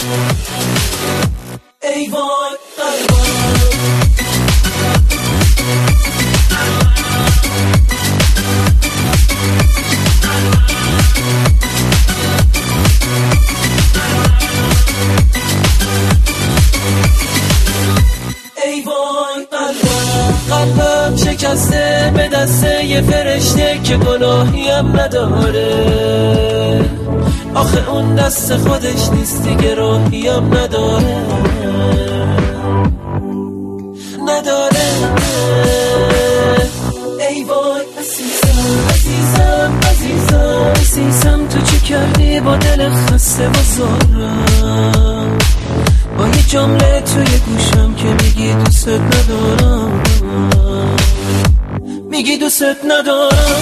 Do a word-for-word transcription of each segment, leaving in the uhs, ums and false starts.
ای وای قلبم ای وای قلبم قلبم شکسته به دسته یه فرشته که گناهیم نداره. آخه اون دست خودش نیست دیگه، راهیم نداره نداره. ای وای عزیزم عزیزم عزیزم عزیزم، تو چی کردی با دل خسته و زارم؟ با یه جمله توی گوشم که میگی دوست ندارم، میگی دوست ندارم.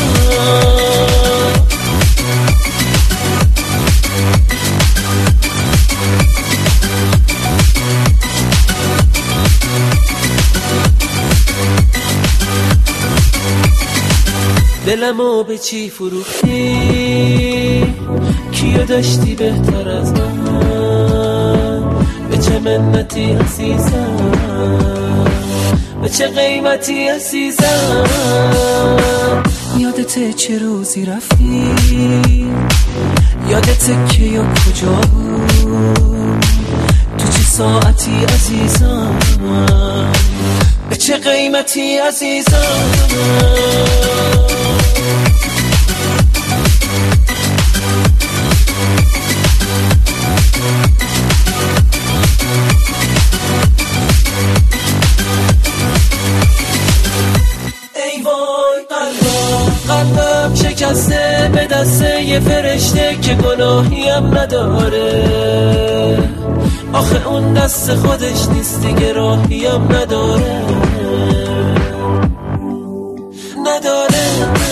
دلمو به چی فروختی؟ کیو داشتی بهتر از من؟ به چه منتی عزیزم، به چه قیمتی عزیزم؟ یادته چه روزی رفتی؟ یادته که یا کجا بود؟ تو چه ساعتی عزیزم، به چه قیمتی عزیزم؟ ای وای قلبم قلبم شکسته به دسته یه فرشته که گناهیم نداره. آخه اون دست خودش نیست دیگه، راهیم نداره نداره.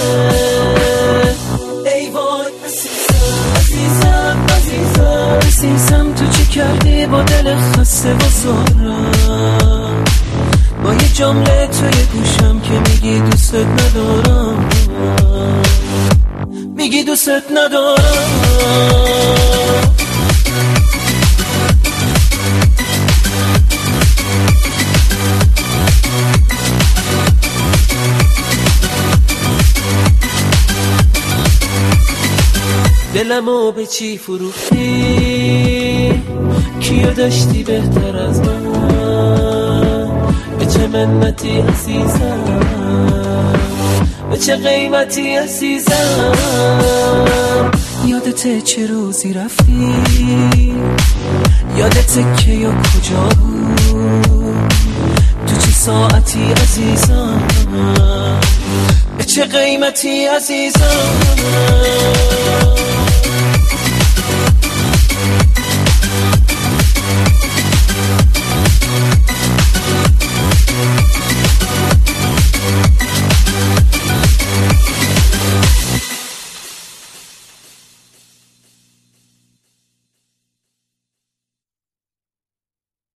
ای وای عزیزم عزیزم عزیزم عزیزم، تو چی کردی با دل خسته و زارم؟ با یه جمله توی گوشم که میگی دوست ندارم، میگی دوست ندارم. دلمو به چی فروختی؟ کیو داشتی بهتر از من؟ به چه منتی عزیزم، به چه قیمتی عزیزم؟ یادته چه روزی رفتی؟ یادته که یا کجا بود؟ تو چه ساعتی عزیزم، به چه قیمتی عزیزم؟